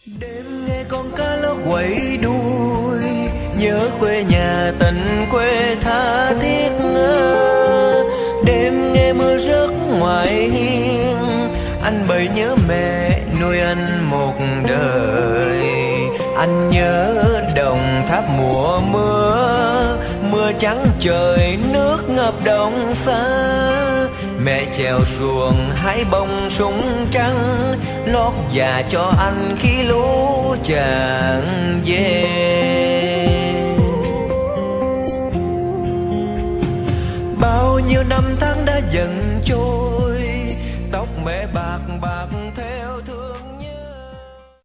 Đêm nghe con cá lóc quẩy đuôi, nhớ quê nhà tình quê tha thiết ngỡ. Đêm nghe mưa rớt ngoài hiên, anh bấy nhớ mẹ nuôi anh một đời. Anh nhớ đồng tháp mùa mưa, mưa trắng trời nước ngập đồng xa. Mẹ chèo xuồng hái bông súng trắng, lót dạ cho anh khi lũ chàng về.